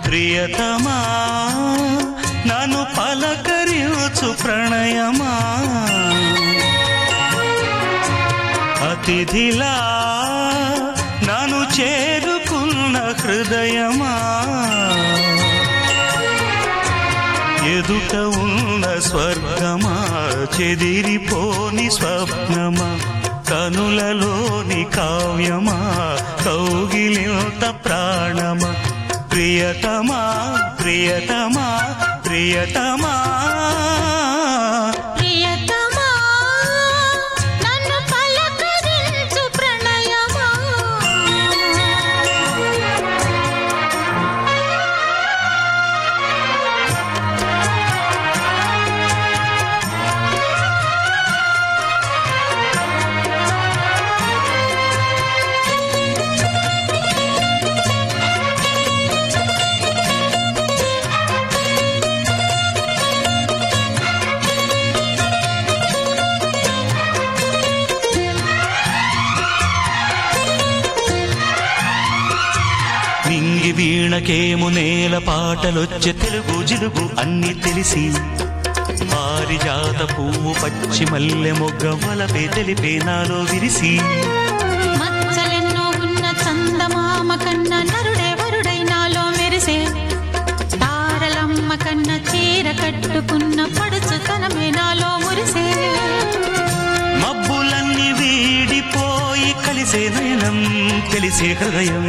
ప్రియతమా నన్ను పలకరించు ప్రణయమా అతిథిలా నన్ను చేరుకున్న హృదయమా ఎదుట ఉన్న స్వర్గమా చెదిరిపోని స్వప్నమా కనులలోని కావ్యమా కౌగిలింత ప్రాణమా ప్రియతమా ప్రియతమా ప్రియతమా నింగి వీణకేము నేల పాటలొచ్చే తెలుగు జిలుగు అన్ని తెలిసి పారిజాత పువ్వు పచ్చి మల్లె మొగ్గ వలపే తెలిపే నాలో విరిసి మచ్చలెన్నో ఉన్న చందమామ కన్న నరుడే వరుడై నాలో మెరిసే తారలమ్మ కన్న చీర కట్టుకున్న పడుచుతనమే నాలో మురిసే మబ్బులన్నీ వీడిపోయి కలిసే నయనం తెలిసే హృదయం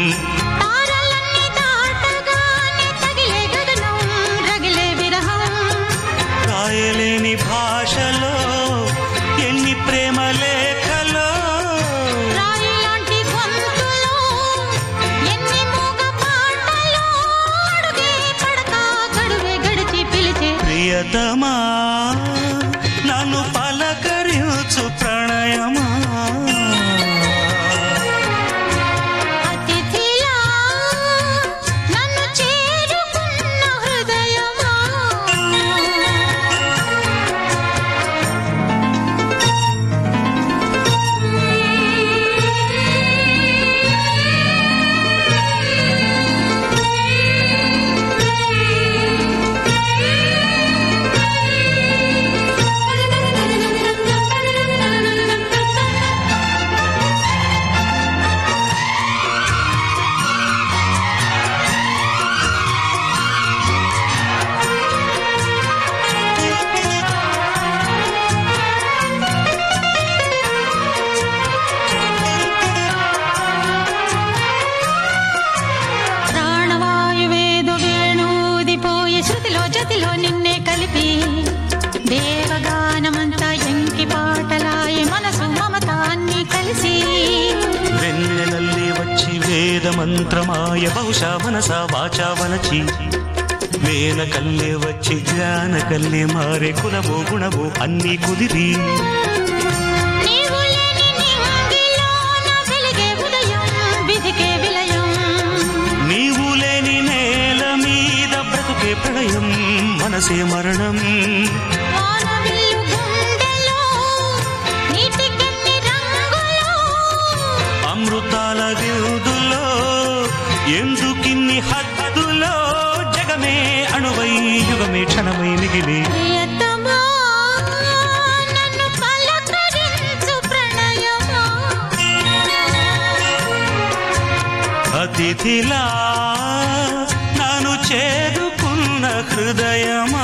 రాయలేని భాషలో ఎన్ని ప్రేమ లేఖలో రాయిలాంటి గొంతులో ఎన్ని మూగ పాటలో అడుగే పడక గడువే గడిచి పిలిచే ప్రియతమా నన్ను పలకరించు ప్రణయమా అతిథిలా నన్ను చేరుకున్న హృదయమా శృతిలో జతిలో నిన్నే కలిపి దేవగానమంతా ఎంకి పాటలాయే మనసు మమతాన్ని కలిసి వెన్నెలల్లి వచ్చి వేద మంత్రమాయ బహుశా మనస వాచా వలచి వేన కల్లే వచ్చి జ్ఞాన కల్లే మారే కులమో గుణమో అన్నీ కుదిరి నీవు లేని నేల మీద బ్రతుకే ప్రళయం మనసే మరణం అమృతాల విరుదులో ఎందుకిన్ని హద్దులో జగమే అణువై యుగమే క్షణమై మిగిలి అతిథిలా నన్ను చేరుకున్న హృదయమా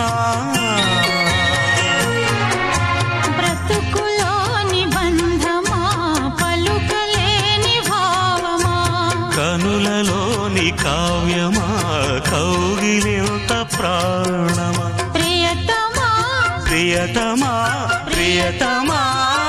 బ్రతుకులోని బంధమా పలుకలేని భావమా కనులలోని కావ్యమా కౌగిలింత ప్రాణమా ప్రియతమా ప్రియతమా ప్రియతమా